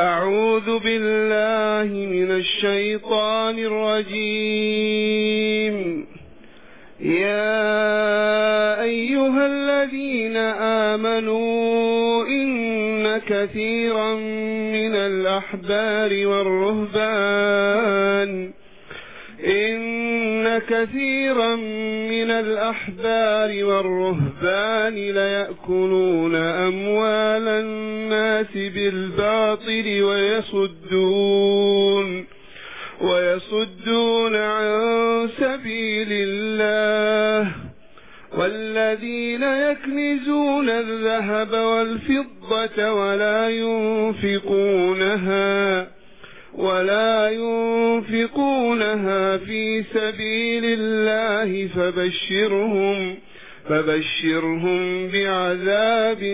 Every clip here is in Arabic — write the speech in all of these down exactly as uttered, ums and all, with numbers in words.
أعوذ بالله من الشيطان الرجيم. يا أيها الذين آمنوا إن كثيرا من الأحبار والرهبان إن كثيرا من الأحبار والرهبان ليأكلون أموال الناس بالباطل ويصدون ويصدون عن سبيل الله والذين يكنزون الذهب والفضة ولا ينفقونها ولا ينفقونها في سبيل الله فبشرهم فبشرهم بعذاب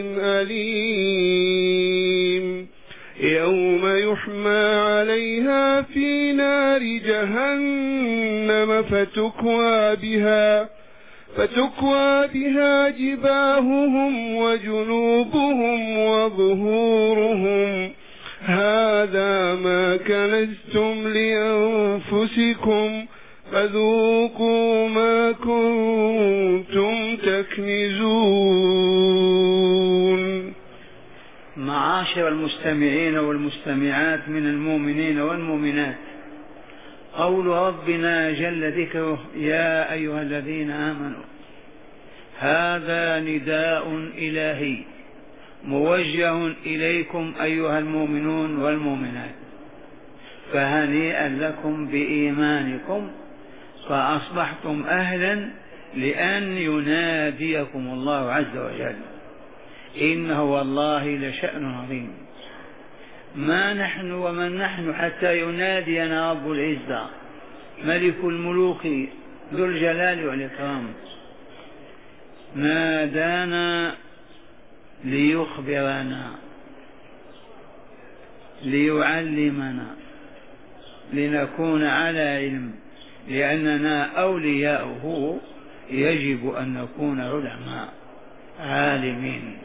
أليم يوم يحمى عليها في نار جهنم فتكوى بها فتكوى بها جباههم وجنوبهم وظهورهم هذا ما كنزتم لأنفسكم فذوقوا ما كنتم تكنزون. معاشر المستمعين والمستمعات من المؤمنين والمؤمنات، قول ربنا جل ذكره يا أيها الذين آمنوا هذا نداء إلهي موجه إليكم أيها المؤمنون والمؤمنات، فهنيئا لكم بإيمانكم فأصبحتم أهلا لأن يناديكم الله عز وجل. إنه والله لشأن عظيم، ما نحن ومن نحن حتى ينادينا رب العزة ملك الملوك ذو الجلال والإكرام. نادانا ليخبرنا ليعلمنا لنكون على علم، لأننا أولياؤه يجب أن نكون علماء عالمين.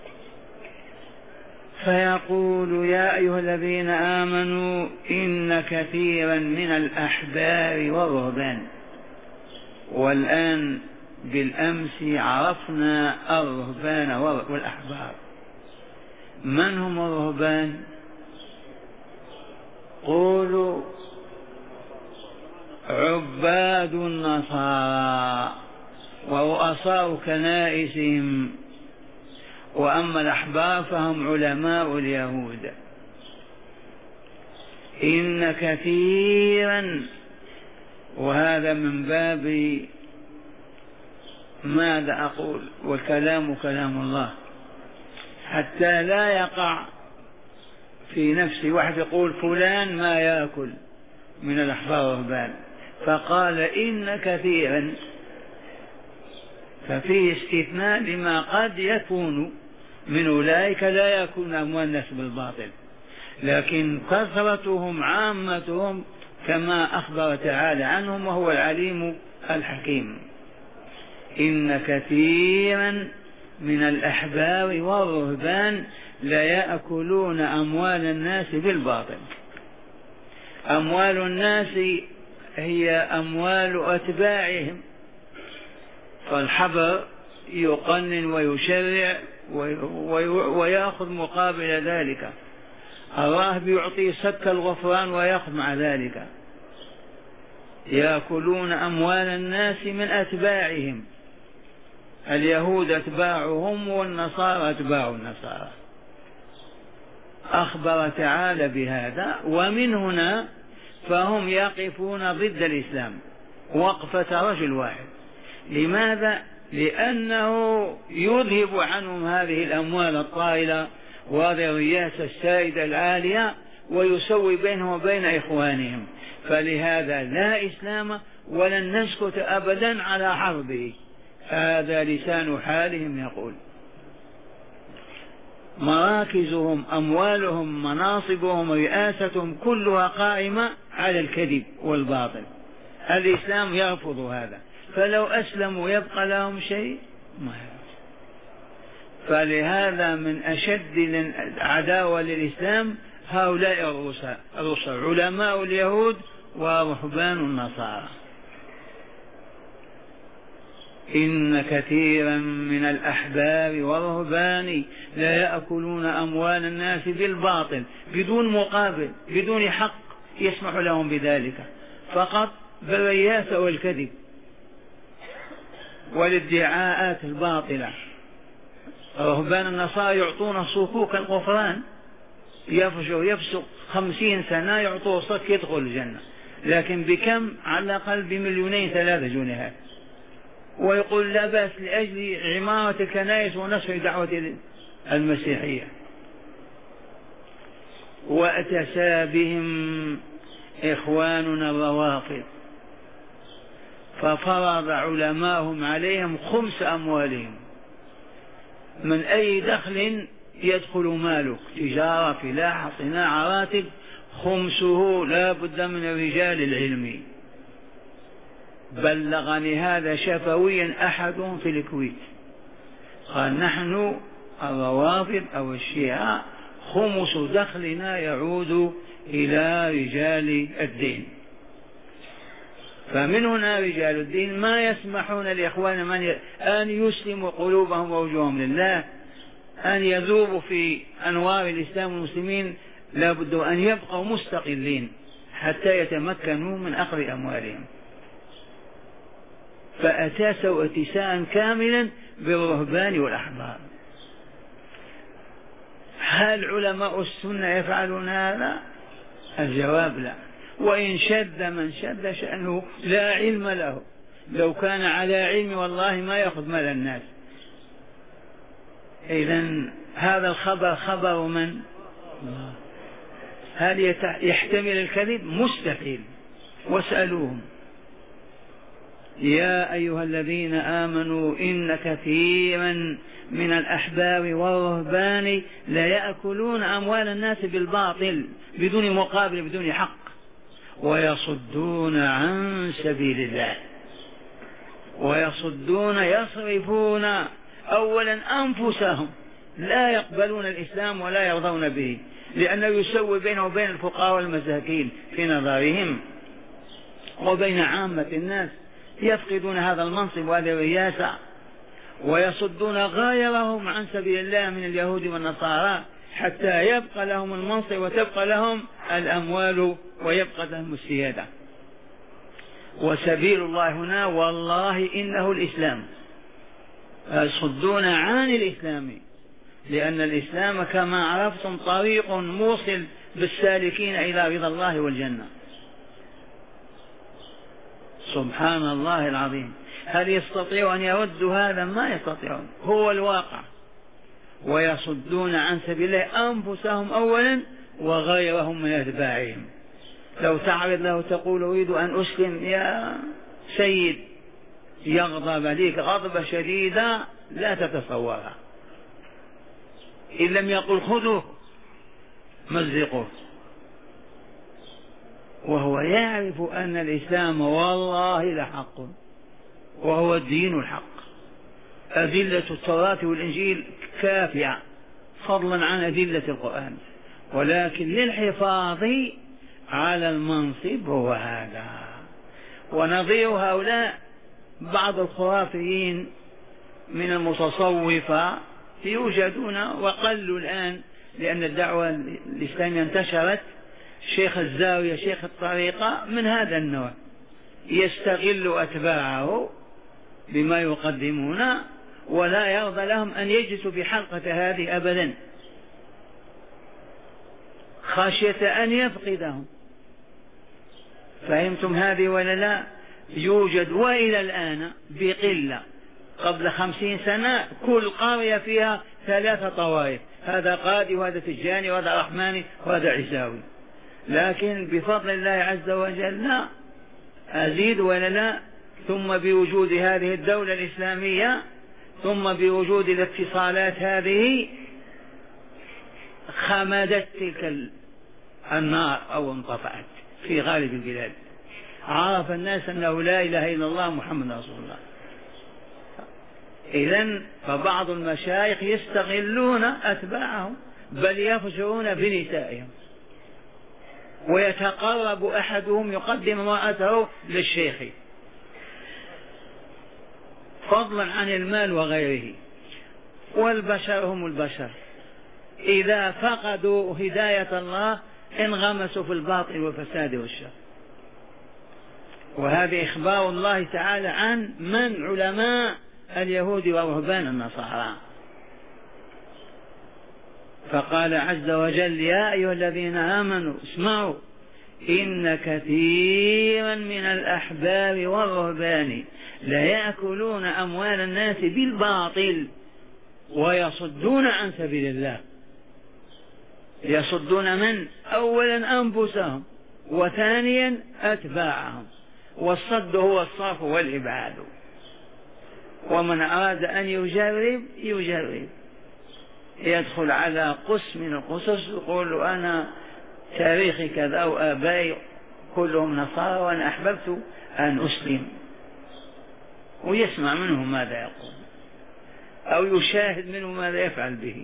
فيقول يا أيها الذين آمنوا إن كثيرا من الأحبار والرهبان. والآن بالأمس عرفنا الرهبان والأحبار. من هم الرهبان؟ قولوا عباد النصارى ورؤساء كنائسهم، وأما الأحبار فهم علماء اليهود. إن كثيرا، وهذا من باب ماذا أقول، والكلام كلام الله، حتى لا يقع في نفس واحد يقول فلان ما يأكل من الأحبار والرهبان، فقال إن كثيرا، ففيه استثناء لما قد يكون من أولئك لا يأكلون أموال الناس بالباطل، لكن كثرتهم عامتهم كما أخبر تعالى عنهم وهو العليم الحكيم. إن كثيرا من الأحبار والرهبان لا يأكلون أموال الناس بالباطل. أموال الناس هي أموال أتباعهم، فالحبر يقنن ويشرع ويأخذ مقابل ذلك، الراهب يعطي سك الغفران ويأخذ مع ذلك. يأكلون أموال الناس من أتباعهم، اليهود أتباعهم والنصارى أتباع النصارى. أخبر تعالى بهذا، ومن هنا فهم يقفون ضد الإسلام وقفة رجل واحد. لماذا؟ لأنه يذهب عنهم هذه الأموال الطائلة وهذه الرياسة السائدة العالية ويسوي بينهم وبين إخوانهم، فلهذا لا إسلام ولن نسكت أبدا على حربه. هذا لسان حالهم يقول. مراكزهم، أموالهم، مناصبهم، رئاستهم كلها قائمة على الكذب والباطل. الإسلام يرفض هذا، فلو أسلموا يبقى لهم شيء؟ ما يبقى. فلهذا من أشد العداوة للإسلام هؤلاء الرسل علماء اليهود ورهبان النصارى. إن كثيرا من الأحبار والرهبان لا يأكلون أموال الناس بالباطل بدون مقابل بدون حق يسمح لهم بذلك، فقط بالرياسة والكذب والادعاءات الباطلة. رهبان النصارى يعطون صكوك الغفران، يفجر يفسق خمسين سنة يعطوه صك يدخل الجنة، لكن بكم؟ على الأقل بمليونين ثلاثة جنيهات، ويقول لا بأس لأجل عمارة الكنائس ونشر دعوة المسيحية. وأتسى بهم إخواننا الروافض ففرض علماءهم عليهم خمس أموالهم، من أي دخل يدخل مالك، تجارة فلاحة صناعة راتب، خمسه لا بد من الرجال العلمي. بلغني هذا شفويا أحدهم في الكويت، قال نحن الروافض أو الشيعة خمس دخلنا يعود إلى رجال الدين. فمن هنا رجال الدين ما يسمحون لإخوان من أن يسلموا قلوبهم ووجوههم لله، أن يذوبوا في أنوار الإسلام والمسلمين، لا بد أن يبقوا مستقلين حتى يتمكنوا من أخذ أموالهم. فأتاسوا اتساء كاملا بالرهبان والأحبار. هل علماء السنة يفعلون هذا؟ الجواب لا. وإن شد من شد شأنه لا علم له، لو كان على علم والله ما يأخذ مال الناس. إذن هذا الخبر خبر من؟ هل يحتمل الكذب؟ مستحيل. واسألوهم يا أيها الذين آمنوا إن كثيرا من الأحبار والرهبان لا يأكلون أموال الناس بالباطل بدون مقابل بدون حق ويصدون عن سبيل الله. ويصدون يصرفون أولا أنفسهم، لا يقبلون الإسلام ولا يرضون به، لأنه يسوي بينه وبين الفقراء والمساكين في نظرهم وبين عامة الناس، يفقدون هذا المنصب وهذه الرياسة. ويصدون غيرهم عن سبيل الله من اليهود والنصارى حتى يبقى لهم المنصب وتبقى لهم الأموال ويبقى لهم السيادة. وسبيل الله هنا والله إنه الإسلام، يصدون عن الإسلام، لأن الإسلام كما عرفتم طريق موصل بالسالكين إلى رضا الله والجنة. سبحان الله العظيم. هل يستطيع أن يردوا هذا؟ ما يستطيعون، هو الواقع. ويصدون عن سبيل الله أنفسهم أولا وغيرهم من أتباعهم. لو تعرض له تقول أريد أن أسلم يا سيد، يغضب عليك غضبة شديدة لا تتصورها، إن لم يقل خذوه مزقوه. وهو يعرف أن الإسلام والله لحق وهو الدين الحق. أدلة التوراة والإنجيل كافية فضلا عن أدلة القرآن، ولكن للحفاظ على المنصب هو هذا. ونظير هؤلاء بعض الخرافيين من المتصوفة يوجدون وقلوا الآن لأن الدعوة الإسلامية انتشرت. شيخ الزاوية شيخ الطريقة من هذا النوع، يستغل أتباعه بما يقدمون ولا يرضى لهم أن يجلسوا في حلقة هذه أبدا خشية أن يفقدهم. فهمتم هذه ولا لا؟ يوجد وإلى الآن بقلة. قبل خمسين سنة كل قرية فيها ثلاثة طوائف، هذا قادي وهذا تجاني وهذا رحماني وهذا عيساوي. لكن بفضل الله عز وجل لا أزيد ولا لا، ثم بوجود هذه الدولة الإسلامية ثم بوجود الاتصالات هذه خمدت تلك النار أو انطفأت في غالب البلاد. عرف الناس أنه لا إله إلا الله محمد رسول الله. إذن فبعض المشايخ يستغلون أتباعهم بل يفجرون بنسائهم ويتقرب أحدهم يقدم امرأته للشيخ فضلا عن المال وغيره. والبشر هم البشر، إذا فقدوا هداية الله انغمسوا في الباطل والفساد والشر. وهذا إخبار الله تعالى عن من علماء اليهود ورهبان النصارى. فقال عز وجل: يا أيها الذين آمنوا اسمعوا إن كثيرا من الأحبار والرهبان ليأكلون أموال الناس بالباطل ويصدون عن سبيل الله. يصدون من؟ أولا أنفسهم، وثانيا أتباعهم. والصد هو الصرف والإبعاد. ومن أراد أن يجرب يجرب، يدخل على قس من القصص يقول: أنا تاريخي كذا وآبائي كلهم نصارى وأنا أحببت أن أسلم، ويسمع منه ماذا يقول أو يشاهد منه ماذا يفعل به.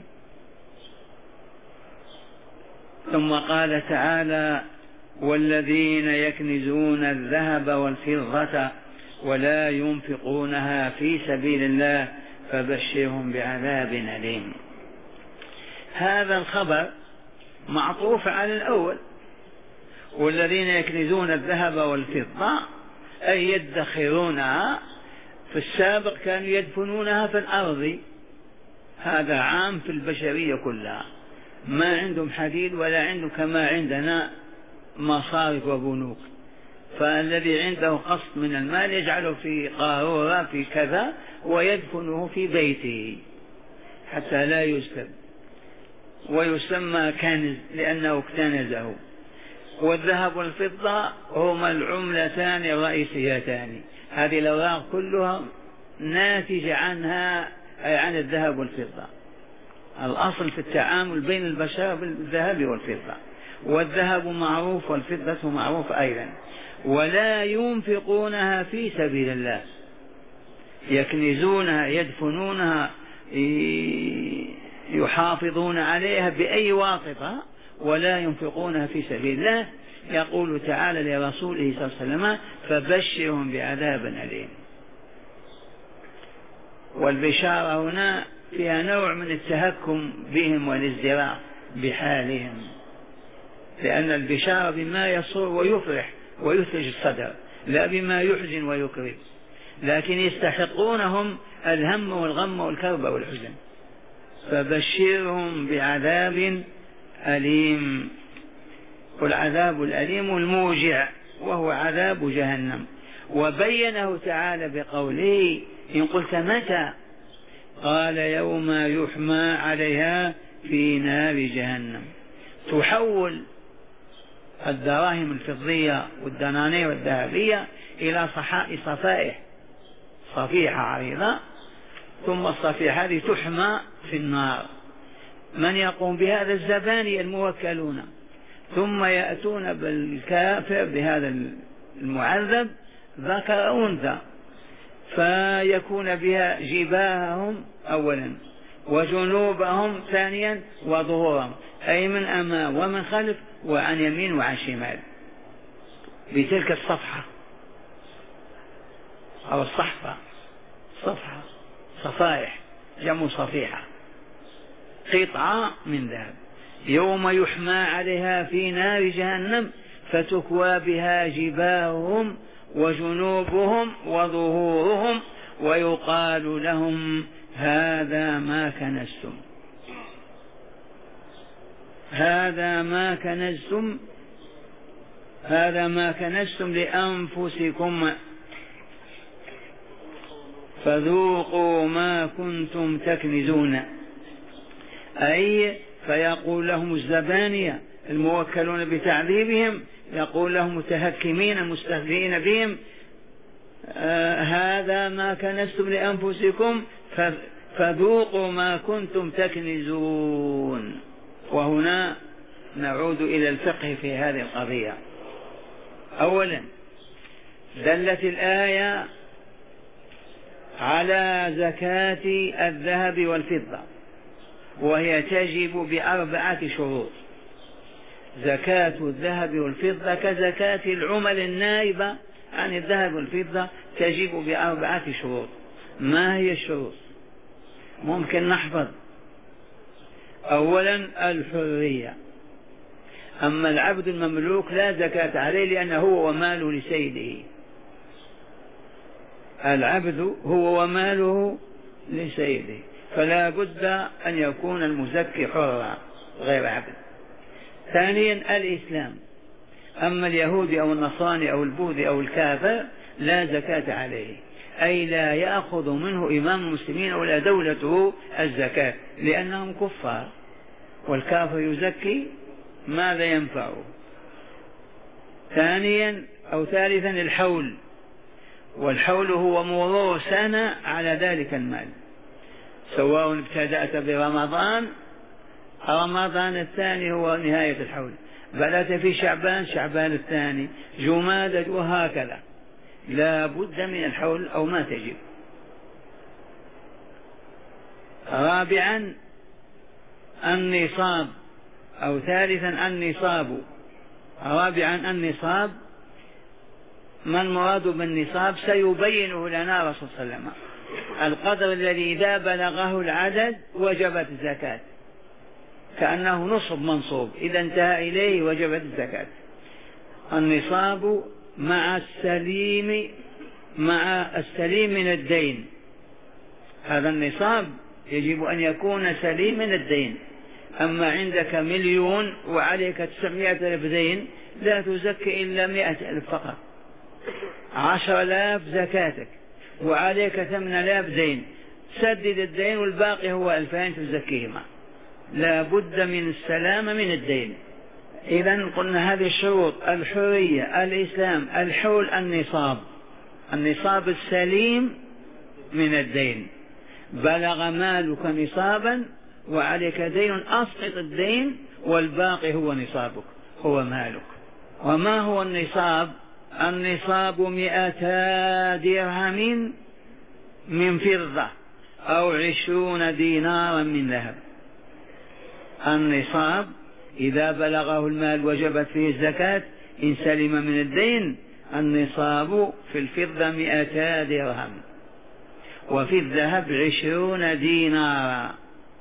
ثم قال تعالى: والذين يكنزون الذهب والفضة ولا ينفقونها في سبيل الله فبشرهم بعذاب أليم. هذا الخبر معطوف على الأول، والذين يكنزون الذهب والفضة أي يدخرونها. في السابق كانوا يدفنونها في الأرض، هذا عام في البشرية كلها، ما عندهم حديد ولا عندهم كما عندنا مصارف وبنوك. فالذي عنده قسط من المال يجعله في قارورة في كذا ويدفنه في بيته حتى لا يسلب، ويسمى كنز لأنه اكتنزه. والذهب والفضة هما العملتان الرئيسيتان، هذه الأوراق كلها ناتجة عنها أي عن الذهب والفضة. الأصل في التعامل بين البشر بالذهب والفضة، والذهب معروف والفضة معروف أيضا. ولا ينفقونها في سبيل الله، يكنزونها يدفنونها يحافظون عليها بأي واسطة، ولا ينفقونها في سبيل الله. يقول تعالى لرسوله صلى الله عليه وسلم: فبشرهم بعذاب أليم. والبشارة هنا فيها نوع من التهكم بهم والازدراء بحالهم، لأن البشارة بما يسر ويفرح ويثلج الصدر، لا بما يحزن ويكرب، لكن يستحقونهم الهم والغم والكرب والحزن. فبشرهم بعذاب أليم. والعذاب الأليم الموجع وهو عذاب جهنم. وبينه تعالى بقوله: إن قلت متى؟ قال: يوم يحمى عليها في نار جهنم. تحول الدراهم الفضية والدنانير الذهبية إلى صفائح، صفيحة عريضة، ثم الصفيحة هذه تحمى في النار. من يقوم بهذا؟ الزبانية الموكلون، ثم يأتون بالكافر بهذا المعذب ذكر أو أنثى، فيكون بها جباههم أولا وجنوبهم ثانيا وظهورهم، أي من أمام ومن خلف وعن يمين وعن شمال، بتلك الصفحة أو الصحفة. صفحة صفائح جمع صفيحة، قطعة من ذهب. يوم يحمى عليها في نار جهنم فتكوى بها جباههم وجنوبهم وظهورهم ويقال لهم: هذا ما كنزتم، هذا ما كنزتم، هذا ما كنزتم لأنفسكم فذوقوا ما كنتم تكنزون. أي فيقول لهم الزبانية الموكلون بتعذيبهم، يقول لهم متهكمين مستهزئين بهم: آه هذا ما كنزتم لأنفسكم فذوقوا ما كنتم تكنزون. وهنا نعود إلى الفقه في هذه القضية. أولا دلت الآية على زكاة الذهب والفضة، وهي تجب بأربعة شروط. زكاة الذهب والفضة كزكاة العمل النائبة عن الذهب والفضة تجب بأربعة شروط. ما هي الشروط؟ ممكن نحفظ. أولا الحرية، أما العبد المملوك لا زكاة عليه لأنه هو وماله لسيده. العبد هو وماله لسيده، فلا بد أن يكون المزكي حرا غير عبد. ثانيا الإسلام، أما اليهودي أو النصراني أو البوذي أو الكافر لا زكاة عليه، أي لا يأخذ منه إمام المسلمين ولا دولته الزكاة لأنهم كفار، والكافر يزكي ماذا ينفعه؟ ثانيا أو ثالثا الحول، والحول هو مرور سنة على ذلك المال، سواء ابتدأت برمضان رمضان الثاني هو نهاية الحول، بدأت في شعبان شعبان الثاني جمادى وهكذا، لا بد من الحول أو ما تجب. رابعا النصاب أو ثالثا النصاب. رابعا النصاب، ما المراد بالنصاب؟ سيبينه لنا رسول صلى الله عليه وسلم. القدر الذي إذا بلغه العدد وجبت الزكاة، كأنه نصب منصوب، إذا انتهى إليه وجبت الزكاة. النصاب مع السليم مع السليم من الدين، هذا النصاب يجب أن يكون سليم من الدين. أما عندك مليون وعليك تسعمائة ألف دين لا تزكي إلا مائة ألف فقط، عشر آلاف زكاتك وعليك ثمن آلاف دين، سدد الدين والباقي هو ألفين تزكيهما. لا بد من السلامة من الدين. إذن قلنا هذه الشروط: الحرية، الإسلام، الحول، النصاب. النصاب السليم من الدين، بلغ مالك نصابا وعليك دين أسقط الدين والباقي هو نصابك هو مالك. وما هو النصاب؟ النصاب مئتا درهم من فضة أو عشرون دينارا من ذهب. النصاب إذا بلغه المال وجبت فيه الزكاة إن سلم من الدين. النصاب في الفضة مئتا درهم، وفي الذهب عشرون دينارا،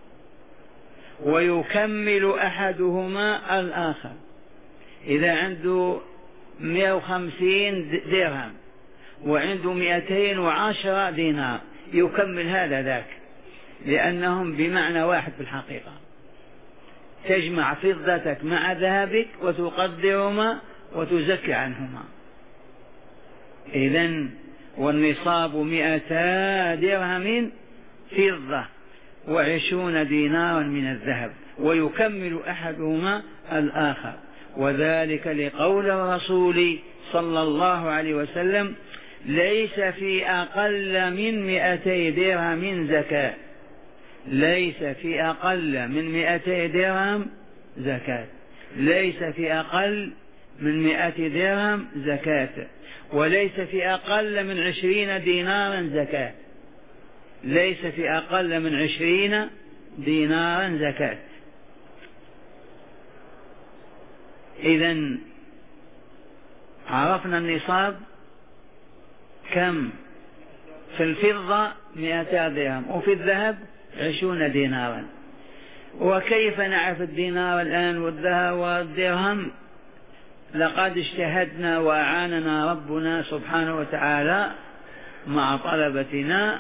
ويكمل أحدهما الآخر. إذا عنده مئة وخمسين درهم وعنده مئتين وعشرة دينار يكمل هذا ذاك، لأنهم بمعنى واحد في الحقيقة. تجمع فضتك مع ذهبك وتقدرهما وتزكي عنهما. إذن والنصاب مئتا درهم فضة وعشرون دينارا من الذهب، ويكمل أحدهما الآخر، وذلك لقول الرسول صلى الله عليه وسلم: ليس في أقل من مئتي درهم زكاة. ليس في أقل من مئتي درهم زكاة، ليس في أقل من مئة درهم زكاة، وليس في أقل من عشرين دينارا زكاة، ليس في أقل من عشرين دينارا زكاة. إذن عرفنا النصاب كم؟ في الفضة مئتا درهم وفي الذهب عشرون دينارا. وكيف نعرف الدينار الآن والذهب والدرهم؟ لقد اجتهدنا وأعاننا ربنا سبحانه وتعالى مع طلبتنا،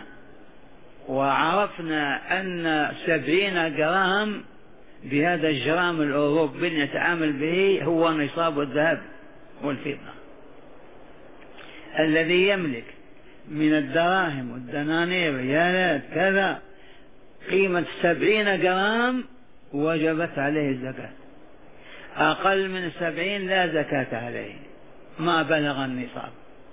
وعرفنا أن سبعين جرام بهذا الجرام الأوروبي نتعامل به هو نصاب الذهب والفضة. الذي يملك من الدراهم والدنانير ريالات كذا قيمة سبعين جرام وجبت عليه الزكاة، أقل من سبعين لا زكاة عليه ما بلغ النصاب.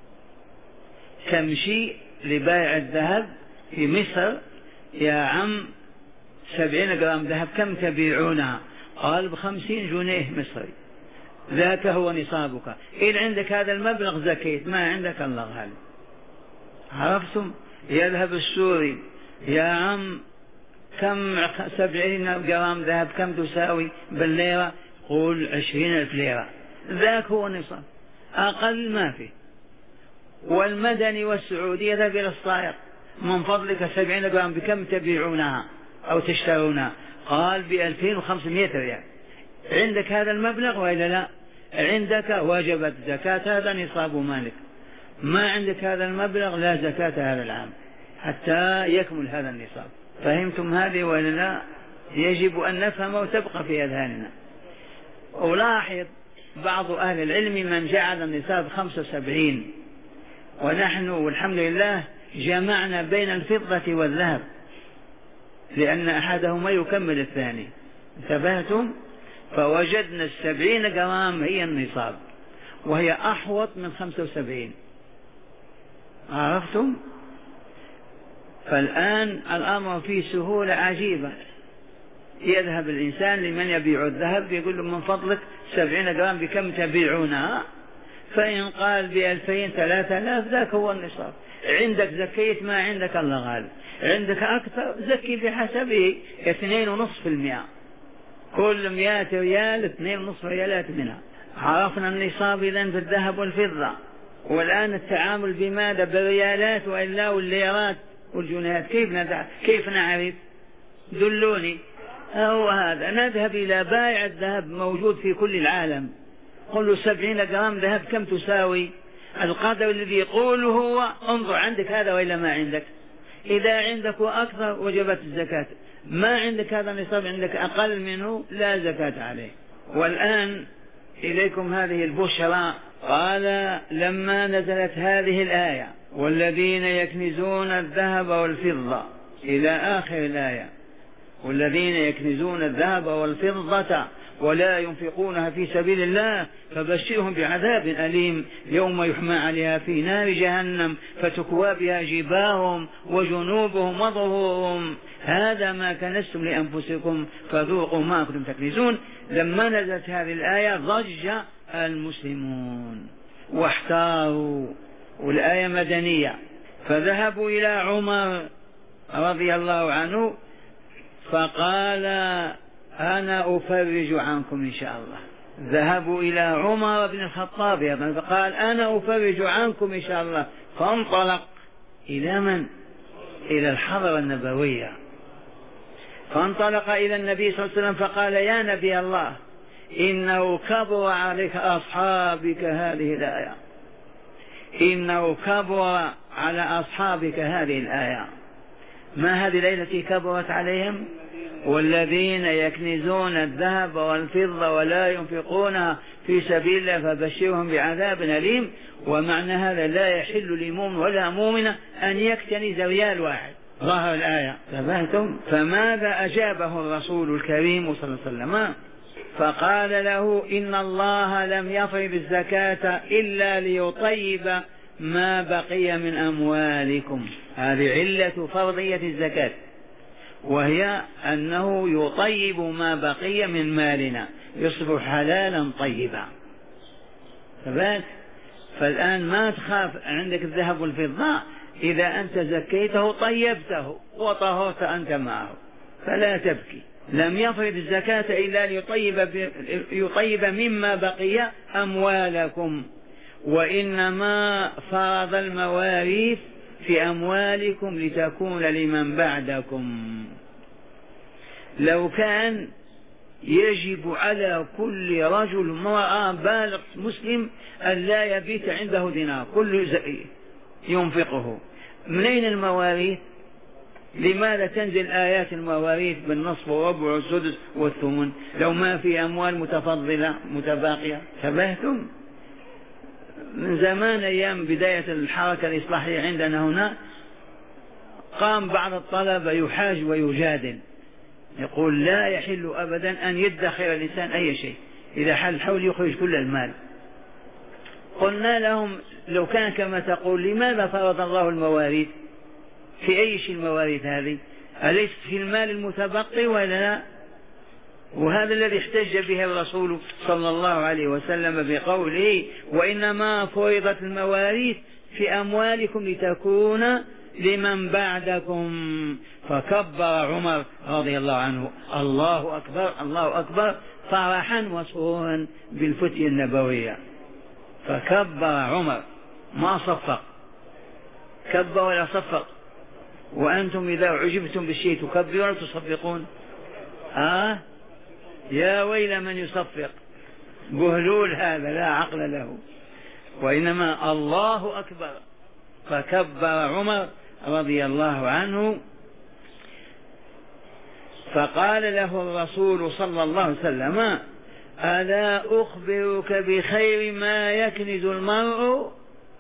تمشي لبائع الذهب في مصر: يا عم سبعين جرام ذهب كم تبيعونها؟ قال بخمسين جنيه مصري، ذاك هو نصابك. إن عندك هذا المبلغ زكيت، ما عندك الله غالب. عرفتم؟ يذهب السوري: يا عم كم سبعين جرام ذهب كم تساوي بالليرة؟ قول عشرين ألف ليرة، ذاك هو النصاب، أقل ما فيه. والمدني والسعودية ذهب إلى الصائغ، من فضلك سبعين جرام بكم تبيعونها أو تشترونها؟ قال بألفين وخمسمائة ريال. عندك هذا المبلغ وإلا لا؟ عندك وجبت زكاة، هذا نصاب مالك. ما عندك هذا المبلغ لا زكاة هذا العام حتى يكمل هذا النصاب. فهمتم هذه وإلا لا؟ يجب أن نفهم وتبقى في أذهاننا. ألاحظ بعض أهل العلم من جعل النصاب خمسة وسبعين، ونحن والحمد لله جمعنا بين الفضة والذهب لأن أحدهما يكمل الثاني. انتبهتم؟ فوجدنا السبعين جرام هي النصاب، وهي أحوط من خمسة وسبعين. عرفتم؟ فالآن الأمر فيه سهولة عجيبة. يذهب الإنسان لمن يبيع الذهب يقول له من فضلك سبعين جرام بكم تبيعونها؟ فإن قال بألفين ثلاثة آلاف ذاك هو النصاب. عندك زكيت ما عندك الله غالب، عندك أكثر زكي بحسبه، اثنين ونصف في المئة، كل مئة ريال اثنين ونصف ريالات منها. عرفنا النصاب إذن في الذهب والفضة. والآن التعامل بماذا؟ بالريالات وإلا والليرات والجنيهات. كيف ندع... كيف نعرف؟ دلوني. هو هذا، نذهب إلى بائع الذهب موجود في كل العالم، قل له سبعين جرام ذهب كم تساوي؟ القدر الذي يقوله هو انظر عندك هذا وإلا ما عندك. إذا عندك أكثر وجبت الزكاة، ما عندك هذا النصاب عندك أقل منه لا زكاة عليه. والآن إليكم هذه البشرى. قال لما نزلت هذه الآية والذين يكنزون الذهب والفضة إلى آخر الآية، والذين يكنزون الذهب والفضة ولا ينفقونها في سبيل الله فبشرهم بعذاب أليم يوم يحمى عليها في نار جهنم فتكوى بها جباههم وجنوبهم وظهورهم هذا ما كنزتم لأنفسكم فذوقوا ما كنتم تكنزون. لما نزلت هذه الآية ضج المسلمون واحتاروا، والآية مدنية. فذهبوا إلى عمر رضي الله عنه فقال أنا أفرج عنكم إن شاء الله. ذهبوا إلى عمر بن الخطاب فقال أنا أفرج عنكم إن شاء الله. فانطلق إلى من؟ إلى الحضرة النبوية. فانطلق إلى النبي صلى الله عليه وسلم فقال يا نبي الله إنه كبر عليك أصحابك هذه الآية، إنه كبر على أصحابك هذه الآية. ما هذه الآية التي كبرت عليهم؟ والذين يكنزون الذهب والفضة ولا ينفقونها في سبيل الله فبشرهم بعذاب أليم. ومعنى هذا لا يحل لمؤمن ولا مؤمنة أن يكتنز ريال واحد. ظهر الآية. تبهتم؟ فماذا أجابه الرسول الكريم صلى الله عليه وسلم؟ فقال له إن الله لم يفرض الزكاة إلا ليطيب ما بقي من أموالكم. هذه علة فرضية الزكاة، وهي أنه يطيب ما بقي من مالنا يصبح حلالا طيبا. فبالك فالآن ما تخاف عندك الذهب والفضة، إذا أنت زكيته طيبته وطهرت أنت معه فلا تبكي. لم يفرض الزكاة إلا ليطيب يطيب مما بقي أموالكم، وإنما فرض المواريث في أموالكم لتكون لمن بعدكم. لو كان يجب على كل رجل امرأة بالغ مسلم أن لا يبيت عنده دينار كل ينفقه. منين المواريث؟ لماذا تنزل آيات المواريث بالنصف والربع والسدس والثمن لو ما في أموال متفضلة متباقية؟ تبهتم؟ من زمان أيام بداية الحركة الإصلاحية عندنا هنا قام بعض الطلبة يحاج ويجادل، يقول لا يحل أبدا أن يدخر الإنسان أي شيء، إذا حل حول يخرج كل المال. قلنا لهم لو كان كما تقول لماذا فرض الله المواريث؟ في أي شيء المواريث هذه؟ أليس في المال المتبقي ولا لا؟ وهذا الذي احتج به الرسول صلى الله عليه وسلم بقوله وإنما فرضت المواريث في أموالكم لتكون لمن بعدكم. فكبر عمر رضي الله عنه الله أكبر الله أكبر، فرحا وسرورا بالفتية النبوية. فكبر عمر ما صفق، كبر ولا صفق. وأنتم إذا عجبتم بالشيء تكبرون وتصفقون. آه يا ويل من يصفق، بهلول هذا لا عقل له. وإنما الله أكبر. فكبر عمر رضي الله عنه. فقال له الرسول صلى الله عليه وسلم: ألا أخبرك بخير ما يكنز المرء؟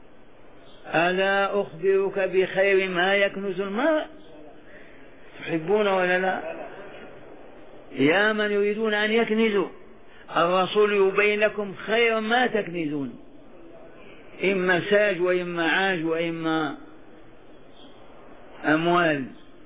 ألا أخبرك بخير ما يكنز المرء؟ تحبون ولا لا؟ يا من يريدون أن يكنزوا، الرسول يبين لكم خير ما تكنزون، إما ساج وإما عاج وإما أموال.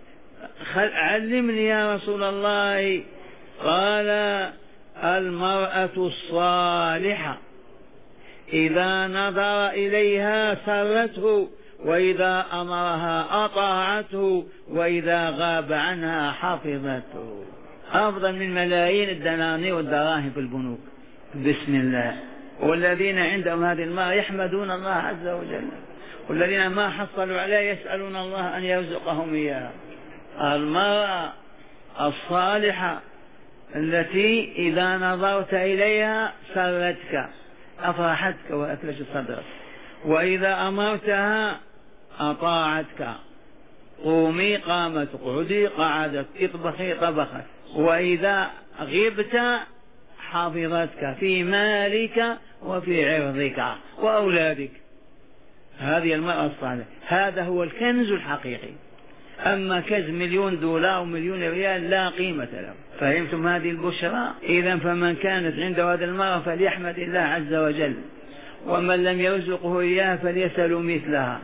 علمني يا رسول الله. قال: المرأة الصالحة إذا نظر إليها سرته، وإذا أمرها أطاعته، وإذا غاب عنها حفظته. أفضل من ملايين الدنانير والدراهم في البنوك. بسم الله. والذين عندهم هذه المرأة يحمدون الله عز وجل، والذين ما حصلوا عليه يسألون الله أن يرزقهم إياها. المرأة الصالحة التي إذا نظرت إليها سرتك، أفرحتك وأفلشت صدرك، وإذا أمرتها أطاعتك، قومي قامت، اقعدي قعدت، اطبخي طبخت، وإذا غبت حفظتك في مالك وفي عرضك وأولادك. هذه المرأة الصالحة، هذا هو الكنز الحقيقي. أما كنز مليون دولار ومليون ريال لا قيمة له. فهمتم هذه البشرى؟ إذا فمن كانت عنده هذه المرأة فليحمد الله عز وجل، ومن لم يرزقه إياه فليسأل مثلها.